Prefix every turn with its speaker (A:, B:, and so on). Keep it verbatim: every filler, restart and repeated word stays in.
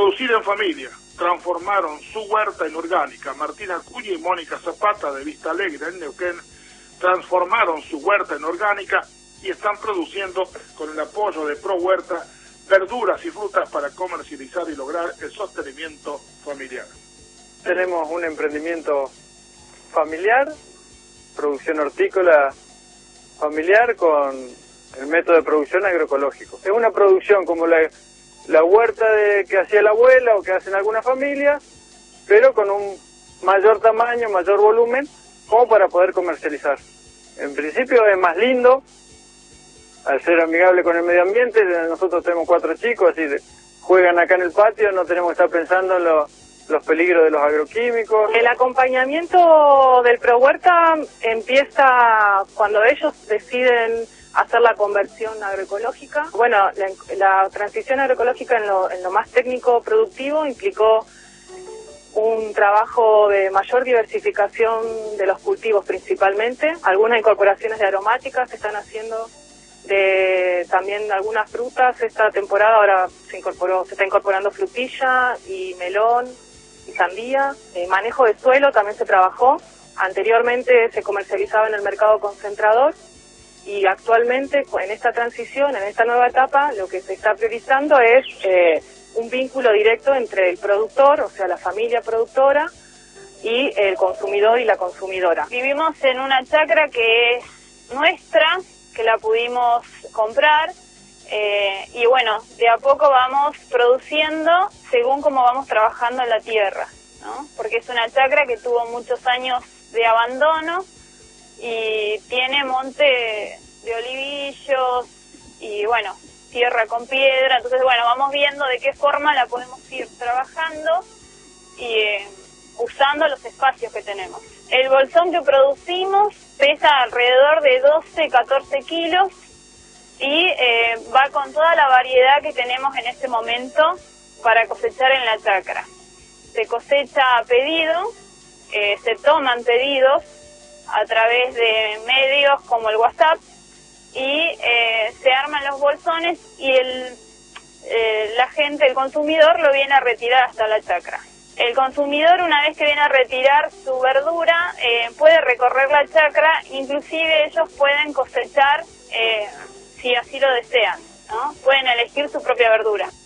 A: Producir en familia. Transformaron su huerta en orgánica. Martina Acuña y Mónica Zapata de Vista Alegre en Neuquén transformaron su huerta en orgánica y están produciendo, con el apoyo de Pro Huerta, verduras y frutas para comercializar y lograr el sostenimiento familiar.
B: Tenemos un emprendimiento familiar, producción hortícola familiar con el método de producción agroecológico. Es una producción como la, la huerta de, que hacía la abuela o que hacen algunas familias, pero con un mayor tamaño, mayor volumen, como para poder comercializar. En principio es más lindo, al ser amigable con el medio ambiente. Nosotros tenemos cuatro chicos, así de, juegan acá en el patio, no tenemos que estar pensando en lo, los peligros de los agroquímicos.
C: El acompañamiento del Pro Huerta empieza cuando ellos deciden hacer la conversión agroecológica. Bueno, la, la transición agroecológica en lo, en lo más técnico productivo implicó un trabajo de mayor diversificación de los cultivos principalmente. Algunas incorporaciones de aromáticas se están haciendo, de también algunas frutas. Esta temporada ahora se incorporó, se está incorporando frutilla y melón y sandía. El manejo de suelo también se trabajó. Anteriormente se comercializaba en el mercado concentrador y actualmente en esta transición, en esta nueva etapa, lo que se está priorizando es eh, un vínculo directo entre el productor, o sea la familia productora, y el consumidor y la consumidora.
D: Vivimos en una chacra que es nuestra, que la pudimos comprar, eh, y bueno, de a poco vamos produciendo según cómo vamos trabajando en la tierra, ¿no? Porque es una chacra que tuvo muchos años de abandono y tiene monte de olivillos y bueno, tierra con piedra. Entonces bueno, vamos viendo de qué forma la podemos ir trabajando y eh, usando los espacios que tenemos. El bolsón que producimos pesa alrededor de doce, catorce kilos y eh, va con toda la variedad que tenemos en este momento para cosechar en la chacra. Se cosecha a pedido, eh, se toman pedidos a través de medios como el WhatsApp y eh, se arman los bolsones y el, eh, la gente, el consumidor, lo viene a retirar hasta la chacra. El consumidor, una vez que viene a retirar su verdura, eh, puede recorrer la chacra, inclusive ellos pueden cosechar eh, si así lo desean, ¿no? Pueden elegir su propia verdura.